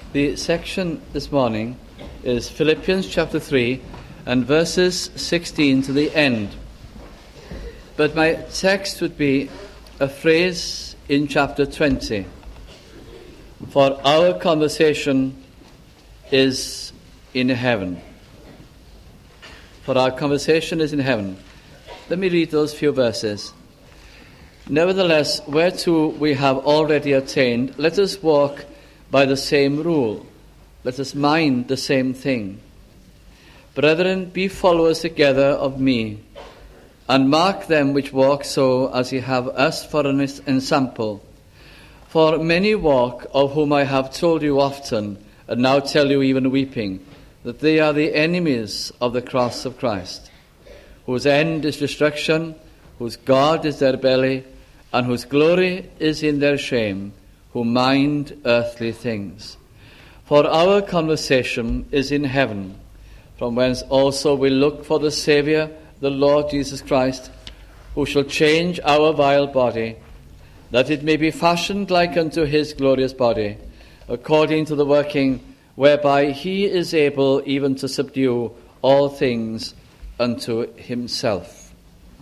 The section this morning is Philippians chapter 3 and verses 16 to the end. But my text would be a phrase in chapter 20. For our conversation is in heaven. For our conversation is in heaven. Let me read those few verses. Nevertheless, whereto we have already attained, let us walk by the same rule. Let us mind the same thing. Brethren, be followers together of me, and mark them which walk so as ye have us for an ensample. For many walk, of whom I have told you often, and now tell you even weeping, that they are the enemies of the cross of Christ, whose end is destruction, whose God is their belly, and whose glory is in their shame, who mind earthly things. For our conversation is in heaven, from whence also we look for the Saviour, the Lord Jesus Christ, who shall change our vile body, that it may be fashioned like unto his glorious body, according to the working whereby he is able even to subdue all things unto himself.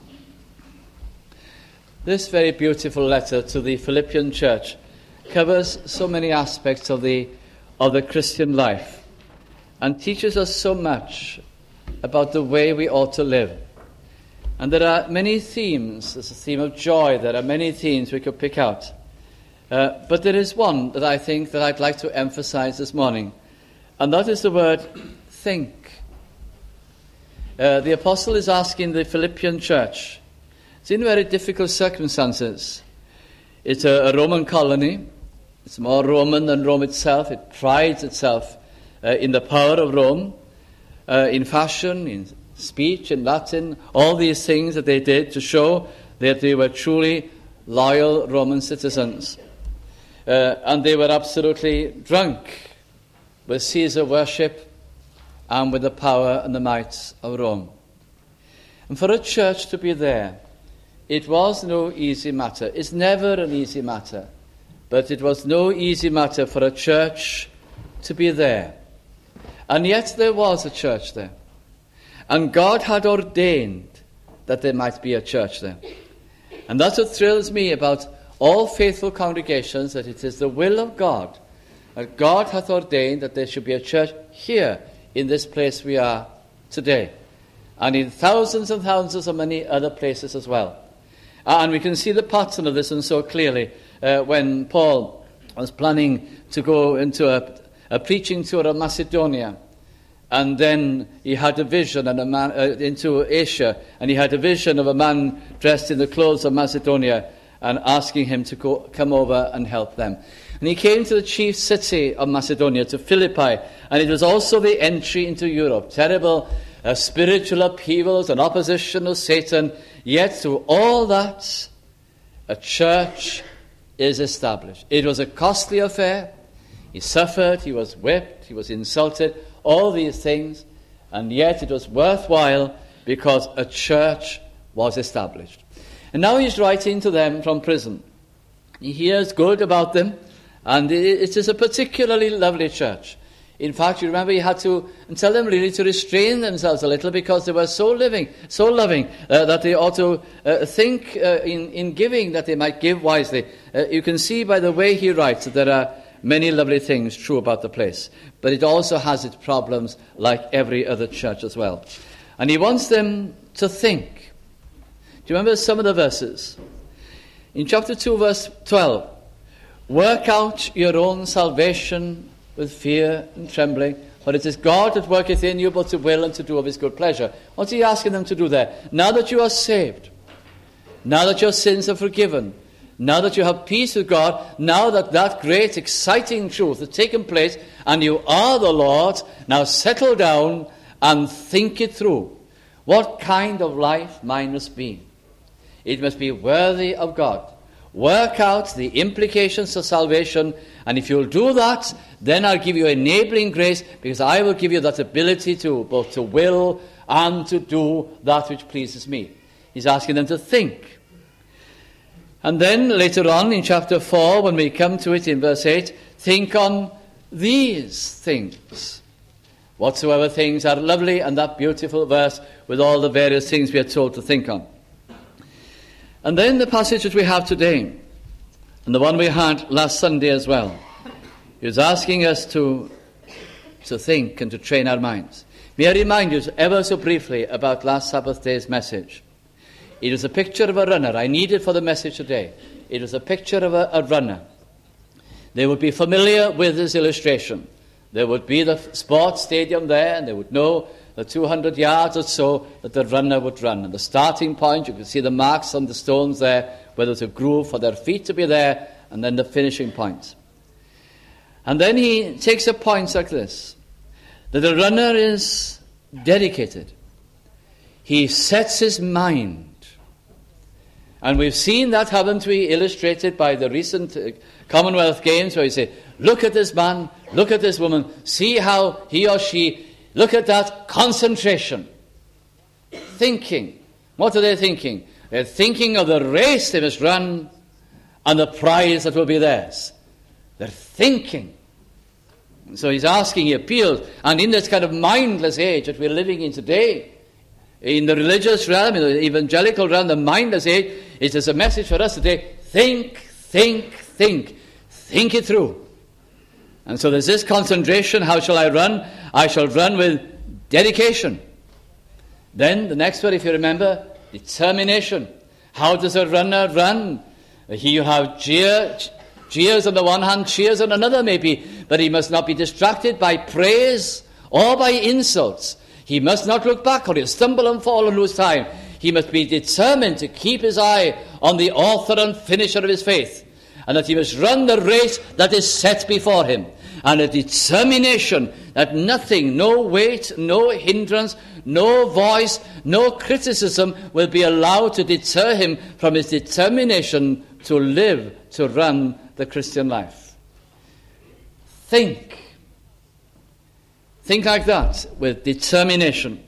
This very beautiful letter to the Philippian church covers so many aspects of the Christian life and teaches us so much about the way we ought to live. And there are many themes. There's a theme of joy. There are many themes we could pick out. But there is one that I think that I'd like to emphasize this morning, and that is the word think. The apostle is asking the Philippian church. It's in very difficult circumstances. It's a Roman colony. It's more Roman than Rome itself. It prides itself in the power of Rome, in fashion, in speech, in Latin, all these things that they did to show that they were truly loyal Roman citizens. And they were absolutely drunk with Caesar worship and with the power and the might of Rome. And for a church to be there, it was no easy matter. It's never an easy matter. But it was no easy matter for a church to be there. And yet there was a church there. And God had ordained that there might be a church there. And that's what thrills me about all faithful congregations, that it is the will of God, that God hath ordained that there should be a church here in this place we are today, and in thousands and thousands of many other places as well. And we can see the pattern of this and so clearly when Paul was planning to go into a preaching tour of Macedonia. And then he had a vision and a man into Asia, and he had a vision of a man dressed in the clothes of Macedonia and asking him to come over and help them. And he came to the chief city of Macedonia, to Philippi, and it was also the entry into Europe. Terrible spiritual upheavals and opposition of Satan. Yet through all that, a church is established. It was a costly affair. He suffered, he was whipped, he was insulted, all these things, and yet it was worthwhile because a church was established. And now he's writing to them from prison. He hears good about them, and it is a particularly lovely church. In fact, you remember he had to tell them really to restrain themselves a little because they were so loving that they ought to think in giving, that they might give wisely. You can see by the way he writes that there are many lovely things true about the place. But it also has its problems like every other church as well. And he wants them to think. Do you remember some of the verses? In chapter 2, verse 12, work out your own salvation with fear and trembling, for it is God that worketh in you both to will and to do of his good pleasure. What's he asking them to do there? Now that you are saved, now that your sins are forgiven, now that you have peace with God, now that that great exciting truth has taken place and you are the Lord, now settle down and think it through. What kind of life mine must be? It must be worthy of God. Work out the implications of salvation, and if you'll do that, then I'll give you enabling grace, because I will give you that ability to both to will and to do that which pleases me. He's asking them to think. And then later on in chapter 4, when we come to it in verse 8, think on these things. Whatsoever things are lovely, and that beautiful verse with all the various things we are told to think on. And then the passage that we have today, and the one we had last Sunday as well, is asking us to think and to train our minds. May I remind you ever so briefly about last Sabbath day's message. It is a picture of a runner. I need it for the message today. It is a picture of a runner. They would be familiar with this illustration. There would be the sports stadium there, and they would know the 200 yards or so that the runner would run. And the starting point, you can see the marks on the stones there, where there's a groove for their feet to be there, and then the finishing point. And then he takes a point like this, that the runner is dedicated. He sets his mind. And we've seen that, haven't we, illustrated by the recent Commonwealth Games, where you say, look at this man, look at this woman, see how he or she, look at that concentration. Thinking. What are they thinking? They're thinking of the race they must run and the prize that will be theirs. They're thinking. So he's asking, he appeals, and in this kind of mindless age that we're living in today, in the religious realm, in the evangelical realm, the mindless age, it is a message for us today. Think, think, think. Think it through. And so there's this concentration. How shall I run? I shall run with dedication. Then the next word, if you remember, determination. How does a runner run? He who have cheers on the one hand, cheers on another maybe, but he must not be distracted by praise or by insults. He must not look back, or he'll stumble and fall and lose time. He must be determined to keep his eye on the author and finisher of his faith, and that he must run the race that is set before him, and a determination that nothing, no weight, no hindrance, no voice, no criticism will be allowed to deter him from his determination to live, to run the Christian life. Think like that, with determination.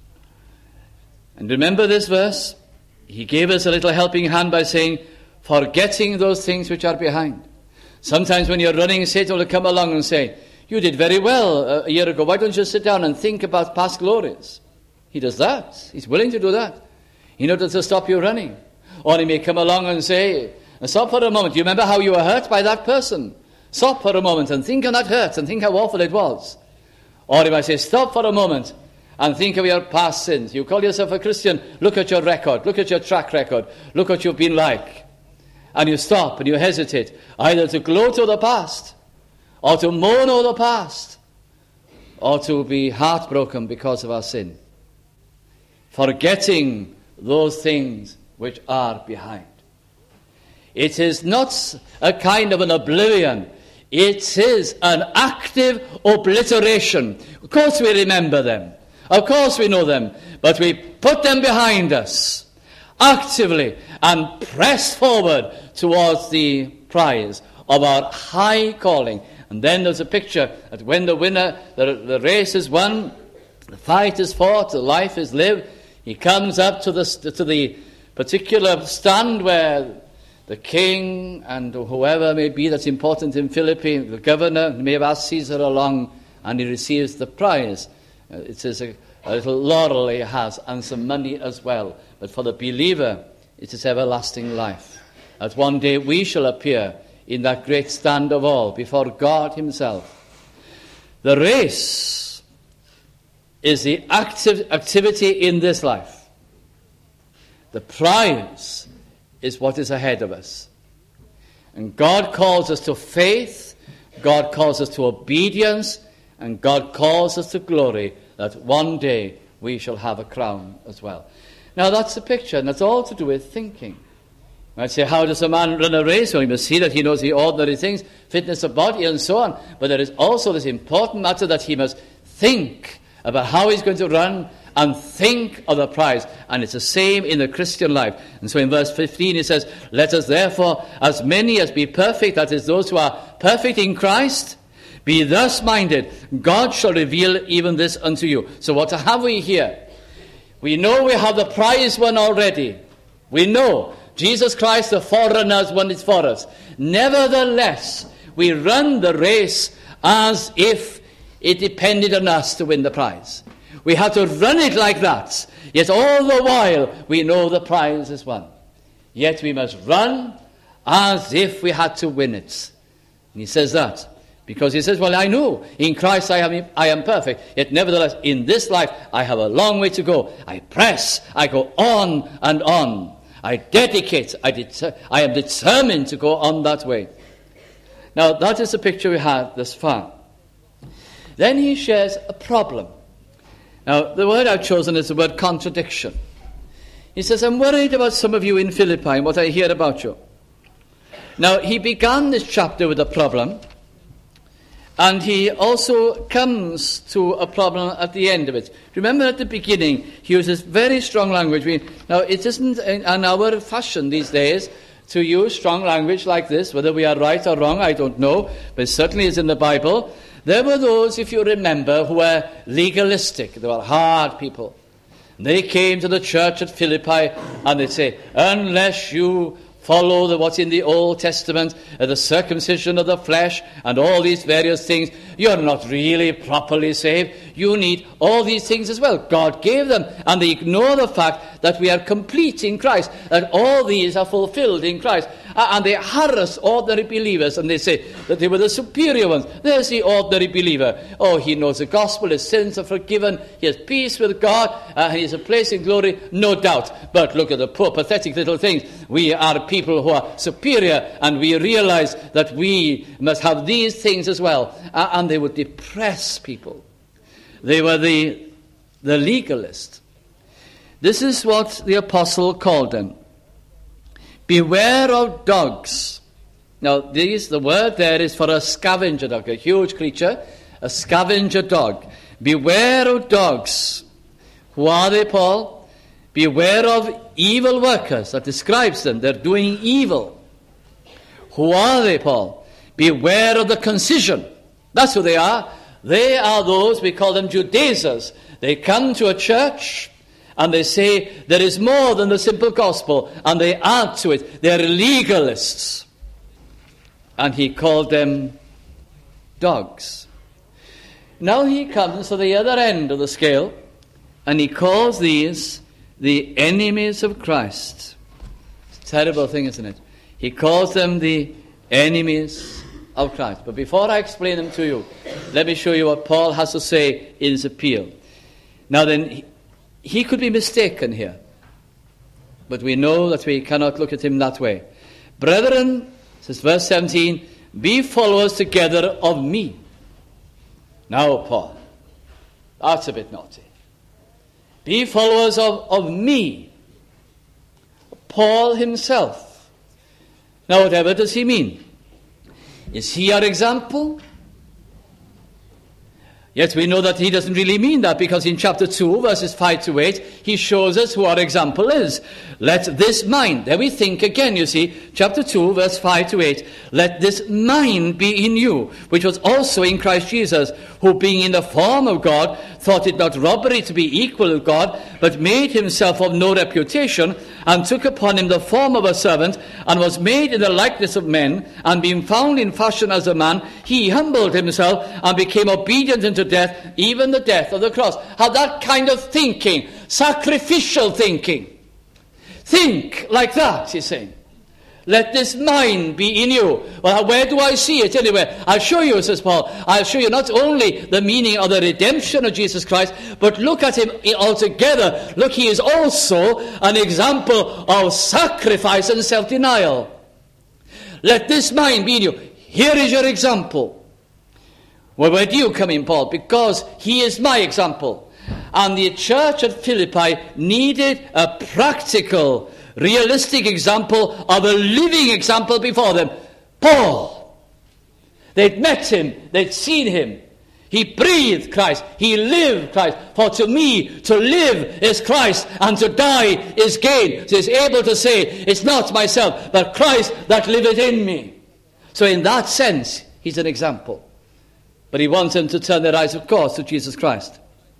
And remember this verse, he gave us a little helping hand by saying, forgetting those things which are behind. Sometimes when you're running, Satan will come along and say, you did very well a year ago, why don't you sit down and think about past glories? He does that. He's willing to do that in order to stop you running. Or he may come along and say, stop for a moment. Do you remember how you were hurt by that person? Stop for a moment and think on that hurt and think how awful it was. Or he might say, stop for a moment and think of your past sins. You call yourself a Christian, look at your record, look at your track record, look what you've been like. And you stop and you hesitate, either to gloat over the past, or to moan over the past, or to be heartbroken because of our sin. Forgetting those things which are behind. It is not a kind of an oblivion. It is an active obliteration. Of course we remember them. Of course we know them. But we put them behind us actively and press forward towards the prize of our high calling. And then there's a picture that when the winner, the race is won, the fight is fought, the life is lived, he comes up to the particular stand where the king and whoever may be that's important in Philippi, the governor, may have asked Caesar along, and he receives the prize. It is a little laurel he has, and some money as well. But for the believer, it is everlasting life. That one day we shall appear in that great stand of all before God himself. The race is the activity in this life. The prize is what is ahead of us. And God calls us to faith, God calls us to obedience, and God calls us to glory, that one day we shall have a crown as well. Now that's the picture, and that's all to do with thinking. I'd say, how does a man run a race? Well, he must see that he knows the ordinary things, fitness of body and so on. But there is also this important matter that he must think about how he's going to run and think of the prize. And it's the same in the Christian life. And so in verse 15 it says, let us therefore, as many as be perfect, that is those who are perfect in Christ, be thus minded. God shall reveal even this unto you. So what have we here? We know we have the prize won already. We know Jesus Christ, the forerunner, has won it for us. Nevertheless, we run the race as if it depended on us to win the prize. We have to run it like that. Yet all the while we know the prize is won. Yet we must run as if we had to win it. And he says that because he says, well, I know in Christ I am perfect. Yet nevertheless, in this life I have a long way to go. I press. I go on and on. I dedicate. I am determined to go on that way. Now, that is the picture we have thus far. Then he shares a problem. Now, the word I've chosen is the word contradiction. He says, I'm worried about some of you in Philippi and what I hear about you. Now, he began this chapter with a problem, and he also comes to a problem at the end of it. Remember at the beginning, he uses very strong language. Now, it isn't in our fashion these days to use strong language like this. Whether we are right or wrong, I don't know, but it certainly is in the Bible. There were those, if you remember, who were legalistic. They were hard people. They came to the church at Philippi and they'd say, unless you follow what's in the Old Testament, the circumcision of the flesh and all these various things, you're not really properly saved. You need all these things as well. God gave them, and they ignore the fact that we are complete in Christ, that all these are fulfilled in Christ. And they harass ordinary believers, and they say that they were the superior ones. There's the ordinary believer. Oh, he knows the gospel, his sins are forgiven, he has peace with God, he has a place in glory, no doubt. But look at the poor, pathetic little things. We are people who are superior, and we realize that we must have these things as well. And they would depress people. They were the legalist. This is what the apostle called them. Beware of dogs. Now, the word there is for a scavenger dog, a huge creature, a scavenger dog. Beware of dogs. Who are they, Paul? Beware of evil workers. That describes them. They're doing evil. Who are they, Paul? Beware of the concision. That's who they are. They are those, we call them Judaizers. They come to a church and they say there is more than the simple gospel, and they add to it. They're legalists. And he called them dogs. Now he comes to the other end of the scale, and he calls these the enemies of Christ. It's a terrible thing, isn't it? He calls them the enemies of Christ. But before I explain them to you, let me show you what Paul has to say in his appeal. Now then, he could be mistaken here, but we know that we cannot look at him that way. Brethren, says verse 17, be followers together of me. Now, Paul, that's a bit naughty. Be followers of me. Paul himself. Now, whatever does he mean? Is he our example? Yet we know that he doesn't really mean that, because in chapter 2, verses 5 to 8, he shows us who our example is. Let this mind, there we think again, you see, chapter 2, verse 5 to 8, let this mind be in you, which was also in Christ Jesus, who being in the form of God, thought it not robbery to be equal with God, but made himself of no reputation, and took upon him the form of a servant, and was made in the likeness of men, and being found in fashion as a man, he humbled himself, and became obedient unto death, even the death of the cross. Have that kind of thinking, sacrificial thinking. Think like that, he's saying. Let this mind be in you. Well, where do I see it anyway? I'll show you, says Paul. I'll show you not only the meaning of the redemption of Jesus Christ, but look at him altogether. Look, he is also an example of sacrifice and self-denial. Let this mind be in you. Here is your example. Well, where do you come in, Paul? Because he is my example. And the church at Philippi needed a practical, realistic example of a living example before them. Paul. They'd met him. They'd seen him. He breathed Christ. He lived Christ. For to me, to live is Christ, and to die is gain. So he's able to say, it's not myself, but Christ that liveth in me. So in that sense, he's an example. But he wants them to turn their eyes, of course, to Jesus Christ.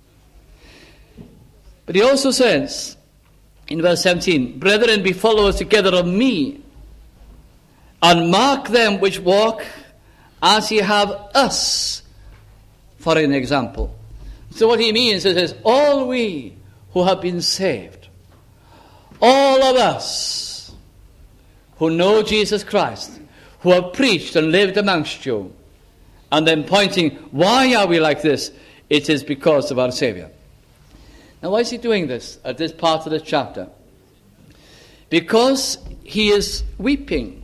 But he also says, in verse 17, brethren, be followers together of me, and mark them which walk as ye have us for an example. So what he means is all we who have been saved, all of us who know Jesus Christ, who have preached and lived amongst you, and then pointing, why are we like this? It is because of our Saviour. Now why is he doing this at this part of the chapter? Because he is weeping.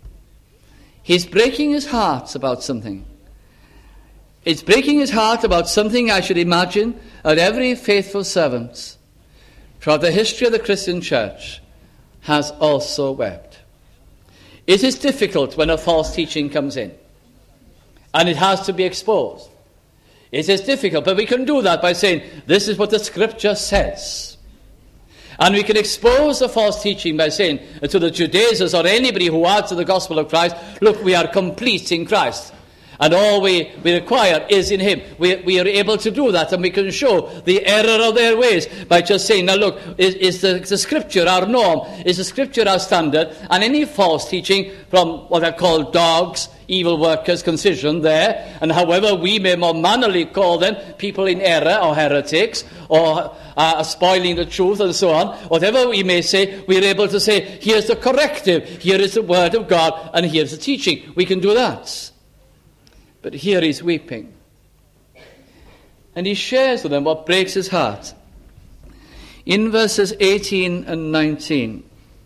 He's breaking his heart about something. It's breaking his heart about something, I should imagine, that every faithful servant throughout the history of the Christian church has also wept. It is difficult when a false teaching comes in, and it has to be exposed. It is difficult, but we can do that by saying, this is what the Scripture says. And we can expose the false teaching by saying to the Judaizers or anybody who adds to the gospel of Christ, look, we are complete in Christ. And all we require is in him. We are able to do that, and we can show the error of their ways by just saying, now look, is the Scripture our norm? Is the Scripture our standard? And any false teaching from what are called dogs, evil workers, concision there, and however we may more mannerly call them, people in error or heretics, or spoiling the truth and so on, whatever we may say, we are able to say, here's the corrective, here is the word of God, and here's the teaching. We can do that. But here he's weeping. And he shares with them what breaks his heart. In verses 18 and 19,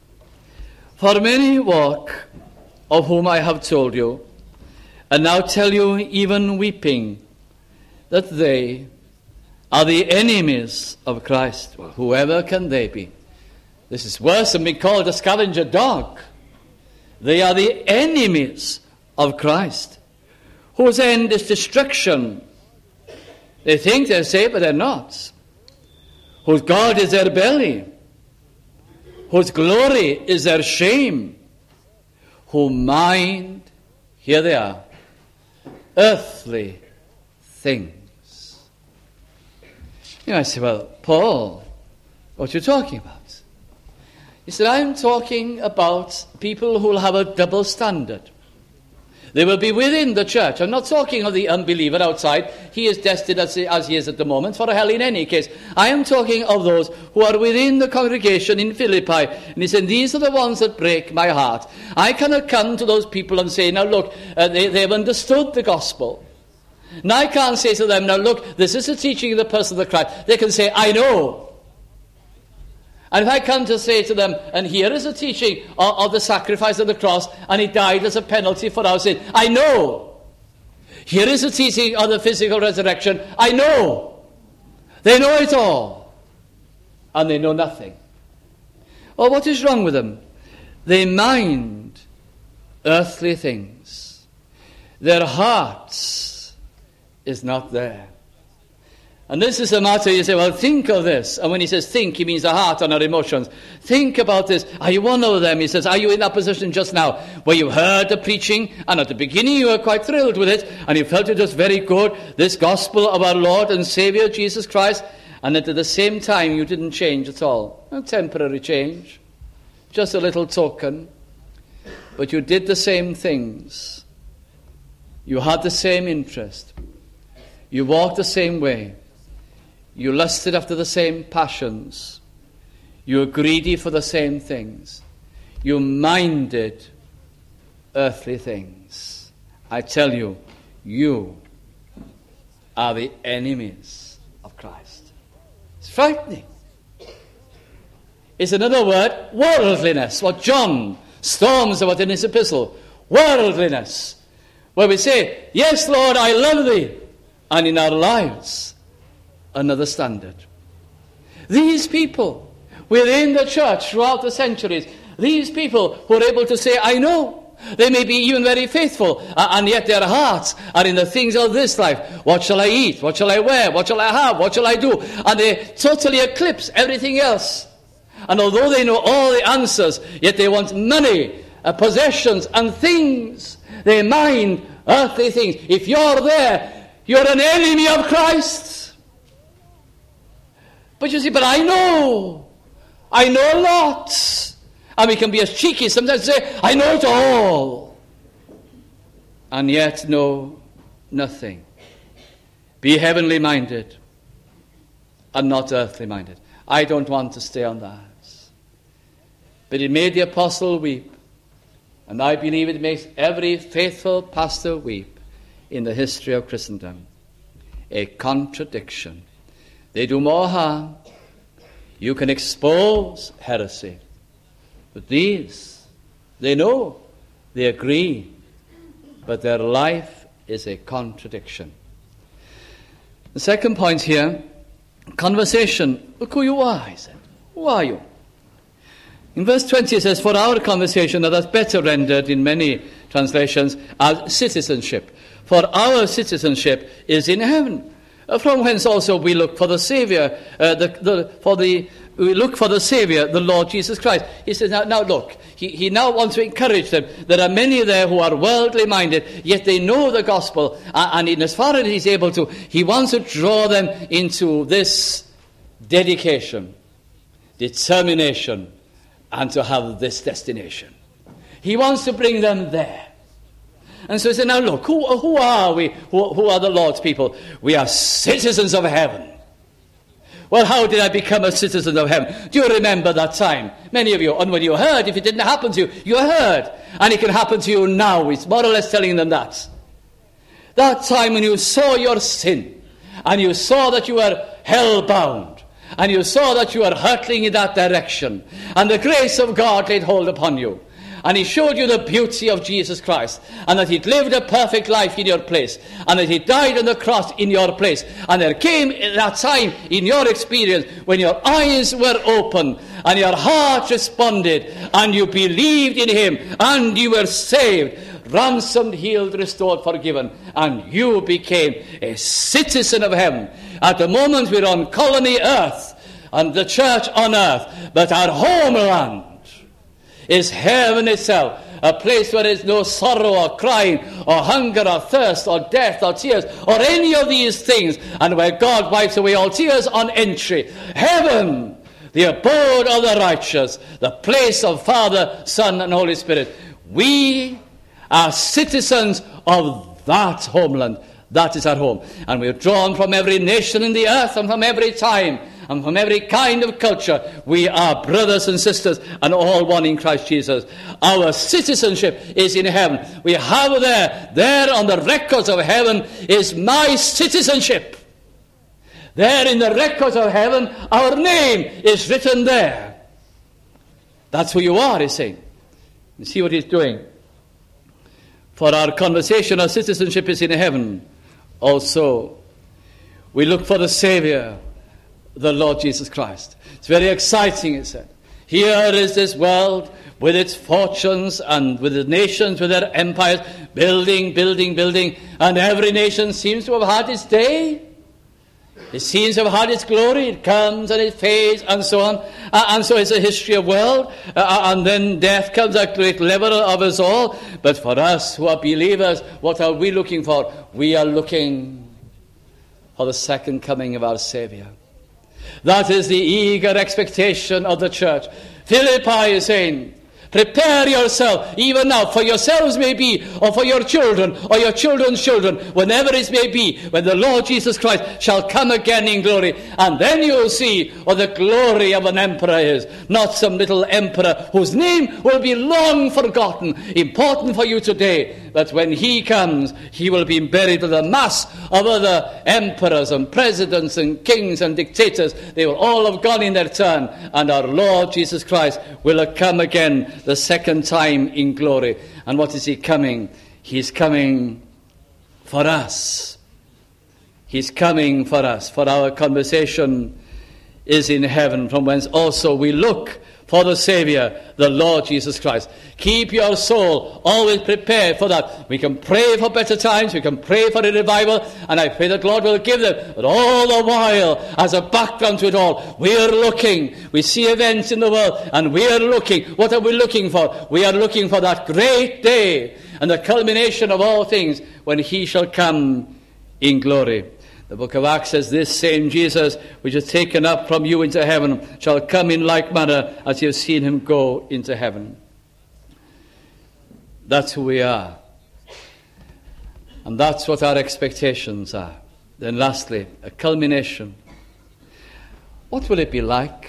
for many walk, of whom I have told you, and now tell you even weeping, that they are the enemies of Christ. Well, whoever can they be? This is worse than being called a scavenger dog. They are the enemies of Christ, whose end is destruction. They think they're saved, but they're not. Whose God is their belly, whose glory is their shame, who mind, here they are, earthly things. You know, I say, well, Paul, what are you talking about? He said, I'm talking about people who will have a double standard. They will be within the church. I'm not talking of the unbeliever outside. He is destined, as he is at the moment, for hell in any case. I am talking of those who are within the congregation in Philippi. And he said, these are the ones that break my heart. I cannot come to those people and say, now look, they've understood the gospel. Now I can't say to them, now look, this is the teaching of the person of Christ. They can say, I know. And if I come to say to them, and here is the teaching of the sacrifice of the cross, and he died as a penalty for our sin, I know. Here is the teaching of the physical resurrection, I know. They know it all, and they know nothing. Well, what is wrong with them? They mind earthly things. Their hearts is not there. And this is a matter, you say, well, think of this. And when he says think, he means the heart and our emotions. Think about this. Are you one of them? He says, are you in that position just now where you heard the preaching, and at the beginning you were quite thrilled with it, and you felt it was very good, this gospel of our Lord and Saviour Jesus Christ, and that at the same time you didn't change at all? A temporary change, just a little token. But you did the same things. You had the same interest. You walked the same way. You lusted after the same passions. You were greedy for the same things. You minded earthly things. I tell you, you are the enemies of Christ. It's frightening. It's another word, worldliness, what John storms about in his epistle. Worldliness. Where we say, yes, Lord, I love thee. And in our lives, another standard. These people within the church throughout the centuries, these people who are able to say, I know. They may be even very faithful, and yet their hearts are in the things of this life. What shall I eat? What shall I wear? What shall I have? What shall I do? And they totally eclipse everything else. And although they know all the answers, yet they want money, possessions, and things. They mind earthly things. If you're there, you're an enemy of Christ. But you see, but I know a lot. And we can be as cheeky sometimes say, I know it all. and yet know nothing. Be heavenly minded and not earthly minded. I don't want to stay on that. But it made the apostle weep, and I believe it makes every faithful pastor weep in the history of Christendom. A contradiction. They do more harm. You can expose heresy. But these, they know, they agree, but their life is a contradiction. The second point here, conversation. Look who you are, he said. Who are you? In verse 20 it says, for our conversation, that's better rendered in many translations as citizenship. For our citizenship is in heaven, from whence also we look for the Saviour, we look for the Saviour, the Lord Jesus Christ. He says, now look, he now wants to encourage them. There are many there who are worldly minded, yet they know the gospel, and in as far as he's able to, he wants to draw them into this dedication, determination, and to have this destination. He wants to bring them there. And so he said, now look, who are we? Who are the Lord's people? We are citizens of heaven. Well, how did I become a citizen of heaven? Do you remember that time? Many of you, and when you heard, if it didn't happen to you, you heard. And it can happen to you now. It's more or less telling them that. That time when you saw your sin, and you saw that you were hell-bound, and you saw that you were hurtling in that direction, and the grace of God laid hold upon you, and he showed you the beauty of Jesus Christ, and that he'd lived a perfect life in your place, and that he died on the cross in your place. And there came that time in your experience when your eyes were open, and your heart responded, and you believed in him, and you were saved, ransomed, healed, restored, forgiven, and you became a citizen of heaven. At the moment we're on colony earth, and the church on earth, but our homeland is heaven itself, a place where there is no sorrow or crying or hunger or thirst or death or tears or any of these things, and where God wipes away all tears on entry. Heaven, the abode of the righteous, the place of Father, Son, and Holy Spirit. We are citizens of that homeland. That is our home. And we're drawn from every nation in the earth and from every time and from every kind of culture. We are brothers and sisters and all one in Christ Jesus. Our citizenship is in heaven. We have there on the records of heaven is my citizenship. There in the records of heaven, our name is written there. That's who you are, he's saying. You see what he's doing? For our conversation, our citizenship is in heaven. Also, we look for the Saviour, the Lord Jesus Christ. It's very exciting, it said. Here is this world with its fortunes and with the nations, with their empires, building, and every nation seems to have had its day. It seems to have had its glory. It comes and it fades and so on. And so it's a history of world. And then death comes, a great leveler of us all. But for us who are believers, what are we looking for? We are looking for the second coming of our Saviour. That is the eager expectation of the church. Philippi is saying, prepare yourself, even now, for yourselves may be, or for your children, or your children's children, whenever it may be, when the Lord Jesus Christ shall come again in glory. And then you'll see what the glory of an emperor is. Not some little emperor whose name will be long forgotten, important for you today. But when he comes, he will be buried with a mass of other emperors and presidents and kings and dictators. They will all have gone in their turn, and our Lord Jesus Christ will come again the second time in glory. And what is he coming? He's coming for us. He's coming for us. For our conversation is in heaven, from whence also we look for the Saviour, the Lord Jesus Christ. Keep your soul always prepared for that. We can pray for better times, we can pray for a revival, and I pray that Lord will give them. But all the while, as a background to it all, we are looking. We see events in the world, and we are looking. What are we looking for? We are looking for that great day and the culmination of all things when he shall come in glory. The book of Acts says, this same Jesus, which is taken up from you into heaven, shall come in like manner as you have seen him go into heaven. That's who we are. And that's what our expectations are. Then lastly, a culmination. What will it be like?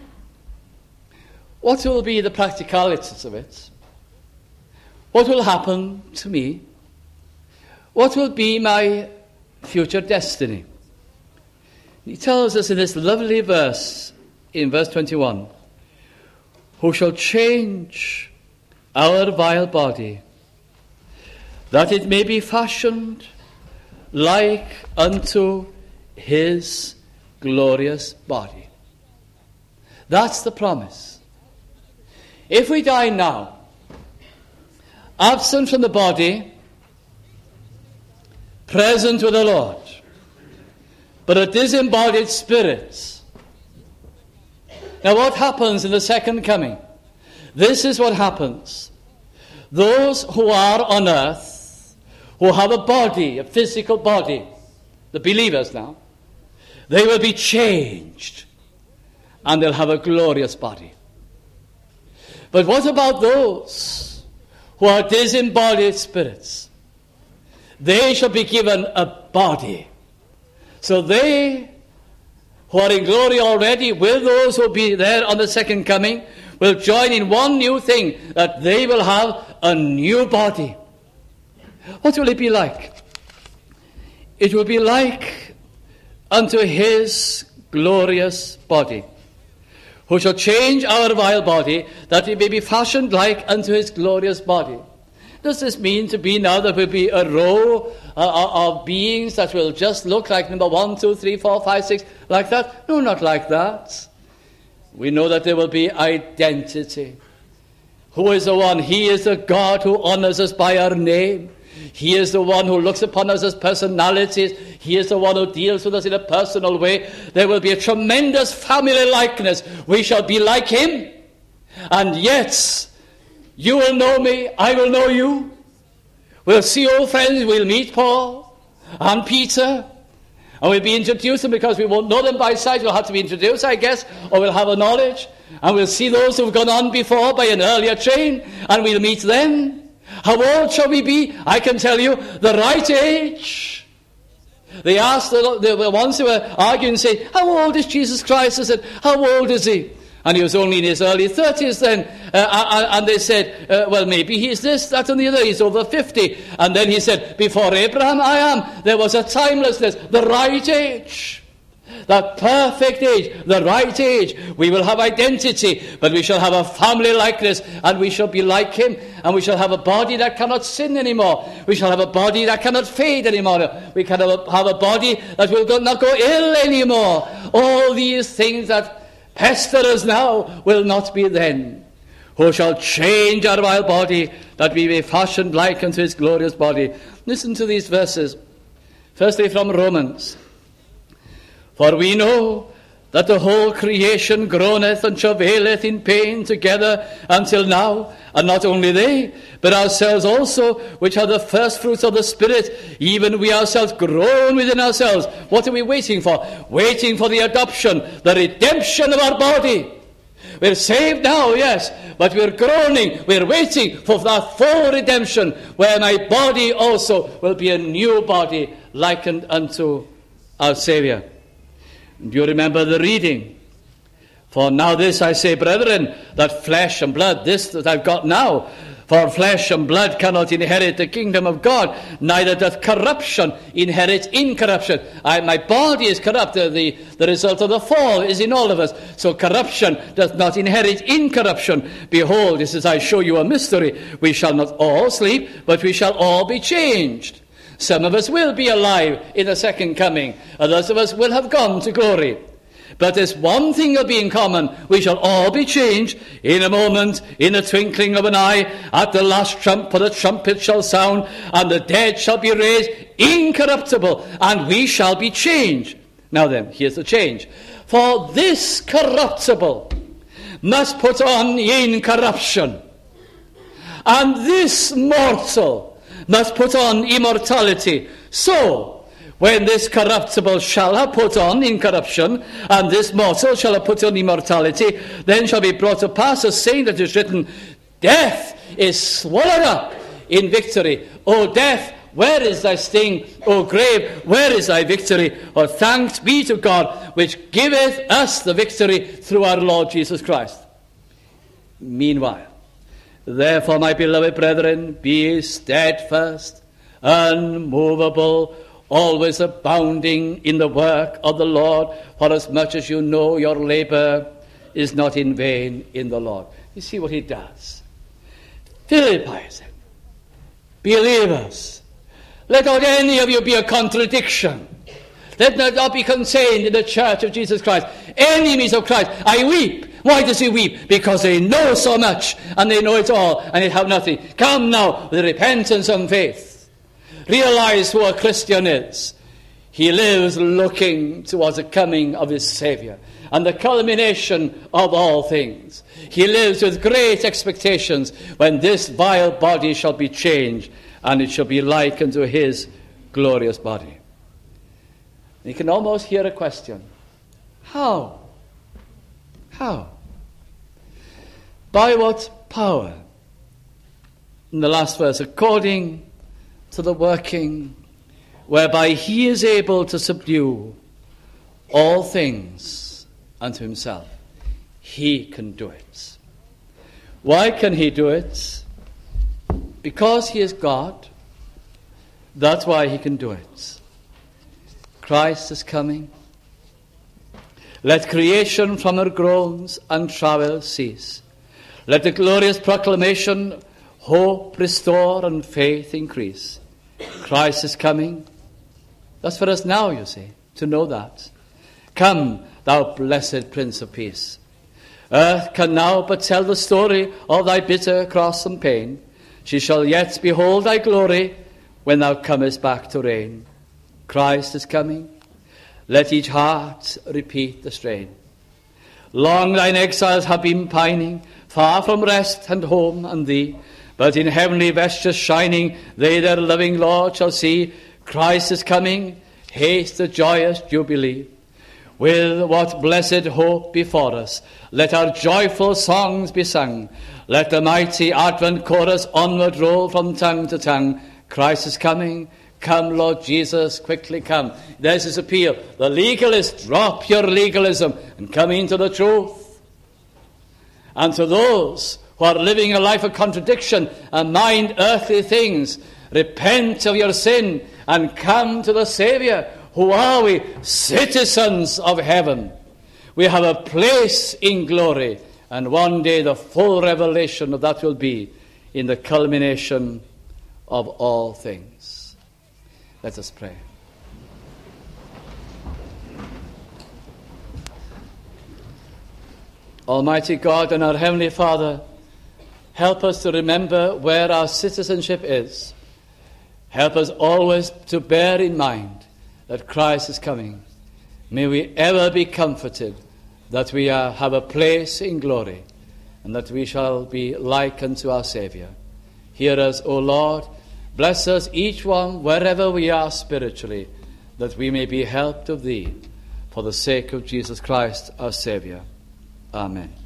What will be the practicalities of it? What will happen to me? What will be my future destiny? He tells us in this lovely verse, in verse 21, who shall change our vile body, that it may be fashioned like unto his glorious body. That's the promise. If we die now, absent from the body, present with the Lord, but a disembodied spirit. Now what happens in the second coming? This is what happens. Those who are on earth, who have a body, a physical body, the believers now, they will be changed and they'll have a glorious body. But what about those who are disembodied spirits? They shall be given a body. So they who are in glory already, with those who will be there on the second coming, will join in one new thing, that they will have a new body. What will it be like? It will be like unto his glorious body, who shall change our vile body, that it may be fashioned like unto his glorious body. Does this mean to be now there will be a row of beings that will just look like number 1, 2, 3, 4, 5, 6, like that? No, not like that. We know that there will be identity. Who is the one? He is the God who honors us by our name. He is the one who looks upon us as personalities. He is the one who deals with us in a personal way. There will be a tremendous family likeness. We shall be like him. And yet, you will know me, I will know you. We'll see old friends, we'll meet Paul and Peter, and we'll be introduced, and because we won't know them by sight, we'll have to be introduced, I guess, or we'll have a knowledge, and we'll see those who've gone on before by an earlier train, and we'll meet them. How old shall we be? I can tell you, the right age. They asked the ones who were arguing, saying, how old is Jesus Christ? I said, how old is he? And he was only in his early 30s then. And they said, well, maybe he's this, that, and the other. He's over 50. And then he said, before Abraham, I am. There was a timelessness, the right age. That perfect age, the right age. We will have identity, but we shall have a family likeness, and we shall be like him, and we shall have a body that cannot sin anymore. We shall have a body that cannot fade anymore. We can have a body that will not go ill anymore. All these things that pester us now will not be then. Who shall change our vile body, that we may fashioned like unto his glorious body. Listen to these verses. Firstly from Romans. For we know that the whole creation groaneth and travaileth in pain together until now, and not only they, but ourselves also, which are the first fruits of the Spirit, even we ourselves groan within ourselves. What are we waiting for? Waiting for the adoption, the redemption of our body. We're saved now, yes, but we're groaning, we're waiting for that full redemption, where my body also will be a new body, likened unto our Saviour. Do you remember the reading? For now this I say, brethren, that flesh and blood, this that I've got now, for flesh and blood cannot inherit the kingdom of God, neither doth corruption inherit incorruption. My body is corrupt. The result of the fall is in all of us. So corruption doth not inherit incorruption. Behold, this is I show you a mystery. We shall not all sleep, but we shall all be changed. Some of us will be alive in the second coming. Others of us will have gone to glory. But there's one thing will be in common. We shall all be changed in a moment, in the twinkling of an eye, at the last trump, for the trumpet shall sound, and the dead shall be raised incorruptible, and we shall be changed. Now then, here's the change. For this corruptible must put on incorruption, and this mortal must put on immortality. So, when this corruptible shall have put on incorruption, and this mortal shall have put on immortality, then shall be brought to pass a saying that is written, death is swallowed up in victory. O death, Where is thy sting, O grave? Where is thy victory? Oh, thanks be to God, which giveth us the victory through our Lord Jesus Christ. Meanwhile, therefore, my beloved brethren, be steadfast, unmovable, always abounding in the work of the Lord, for as much as you know your labor is not in vain in the Lord. You see what he does? Philippize it. Believers, let not any of you be a contradiction. Let not be contained in the church of Jesus Christ. Enemies of Christ. I weep. Why does he weep? Because they know so much, and they know it all, and they have nothing. Come now with repentance and faith. Realize who a Christian is. He lives looking towards the coming of his Savior and the culmination of all things. He lives with great expectations when this vile body shall be changed, and it shall be like unto his glorious body. You can almost hear a question. How? How? By what power? In the last verse, according to the working whereby he is able to subdue all things unto himself. He can do it. Why can he do it? Because he is God. That's why he can do it. Christ is coming. Let creation from her groans and travail cease. Let the glorious proclamation hope restore and faith increase. Christ is coming. That's for us now, you see, to know that. Come, thou blessed Prince of Peace. Earth can now but tell the story of thy bitter cross and pain. She shall yet behold thy glory when thou comest back to reign. Christ is coming. Let each heart repeat the strain. Long thine exiles have been pining, far from rest and home and thee. But in heavenly vestures shining, they their loving Lord shall see. Christ is coming, haste the joyous jubilee. With what blessed hope before us, let our joyful songs be sung. Let the mighty Advent chorus onward roll from tongue to tongue. Christ is coming. Come, Lord Jesus, quickly come. There's his appeal. The legalists, drop your legalism and come into the truth. And to those who are living a life of contradiction and mind earthly things, repent of your sin and come to the Savior. Who are we? Citizens of heaven. We have a place in glory, and one day the full revelation of that will be in the culmination of all things. Let us pray. Almighty God and our Heavenly Father, help us to remember where our citizenship is. Help us always to bear in mind that Christ is coming. May we ever be comforted that we have a place in glory and that we shall be like unto our Savior. Hear us, O Lord. Bless us each one wherever we are spiritually, that we may be helped of thee for the sake of Jesus Christ our Savior. Amen.